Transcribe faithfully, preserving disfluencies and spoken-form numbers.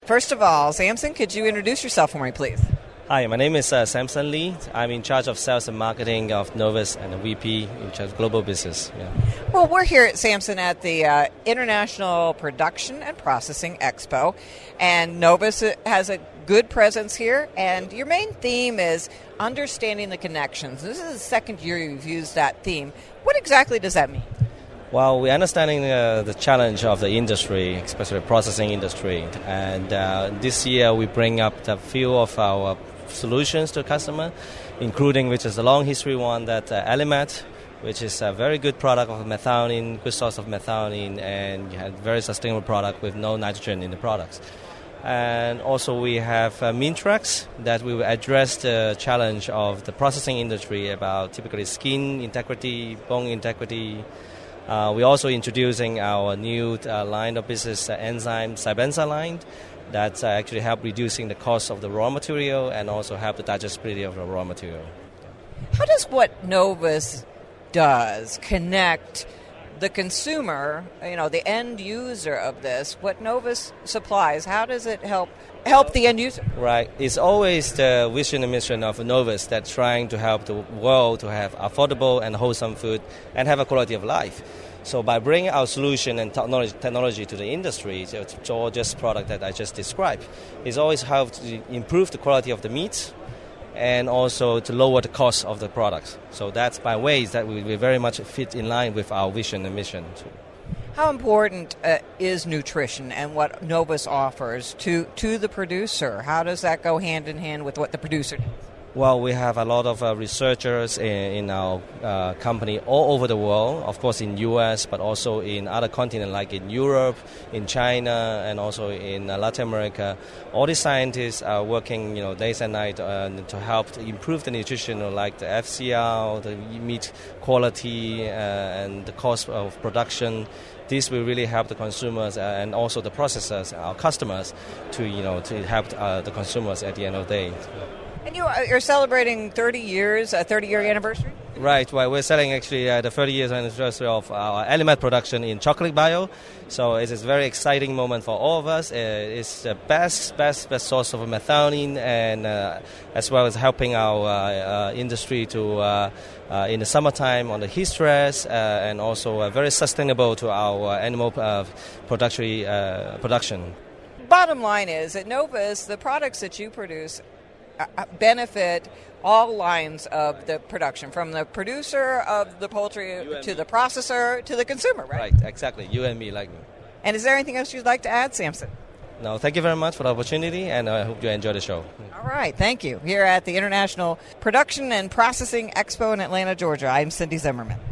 First of all, Samson, could you introduce yourself for me, please? Hi, my name is uh, Samson Lee. I'm in charge of sales and marketing of Novus and a V P in charge of global business. Yeah. Well, we're here at Samson at the uh, International Production and Processing Expo, and Novus has a good presence here, and your main theme is understanding the connections. This is the second year you've used that theme. What exactly does that mean? Well, we're understanding uh, the challenge of the industry, especially the processing industry, and uh, this year we bring up a few of our solutions to the customer, including, which is a long history one, that uh, Alimet, which is a very good product of methionine, good source of methionine, and you have very sustainable product with no nitrogen in the products. And also we have uh, Mintrex, that we will address the challenge of the processing industry about typically skin integrity, bone integrity. Uh, we're also introducing our new uh, line of business, uh, enzyme Cybenza line, that uh, actually help reducing the cost of the raw material and also help the digestibility of the raw material. How does what Novus does connect the consumer, you know, the end user of this, what Novus supplies, how does it help help the end user? Right. It's always the vision and mission of Novus that's trying to help the world to have affordable and wholesome food and have a quality of life. So by bringing our solution and technology, technology to the industry, to, to all this product that I just described, it's always helped to improve the quality of the meat and also to lower the cost of the products. So that's by ways that we, we very much fit in line with our vision and mission too. How important uh, is nutrition and what Novus offers to, to the producer? How does that go hand in hand with what the producer does? Well, we have a lot of uh, researchers in, in our uh, company all over the world, of course in U S, but also in other continents like in Europe, in China, and also in uh, Latin America. All these scientists are working, you know, days and night uh, to help to improve the nutrition, like the F C R, the meat quality, uh, and the cost of production. This will really help the consumers uh, and also the processors, our customers, to you know to help uh, the consumers at the end of the day. And you are, you're celebrating thirty years, a thirty-year anniversary? Right. Well, we're selling actually uh, the thirty years anniversary of our Alimet production in Chocolate Bio. So it's a very exciting moment for all of us. Uh, it's the best, best, best source of methionine, and uh, as well as helping our uh, uh, industry to uh, uh, in the summertime on the heat stress, uh, and also uh, very sustainable to our animal uh, production. Uh, production. Bottom line is, at Novus, the products that you produce benefit all lines of the production, from the producer of the poultry to the processor to the consumer, right? Right, exactly. You and me, like me. And is there anything else you'd like to add, Samson? No, thank you very much for the opportunity, and I hope you enjoy the show. All right, thank you. Here at the International Production and Processing Expo in Atlanta, Georgia, I'm Cindy Zimmerman.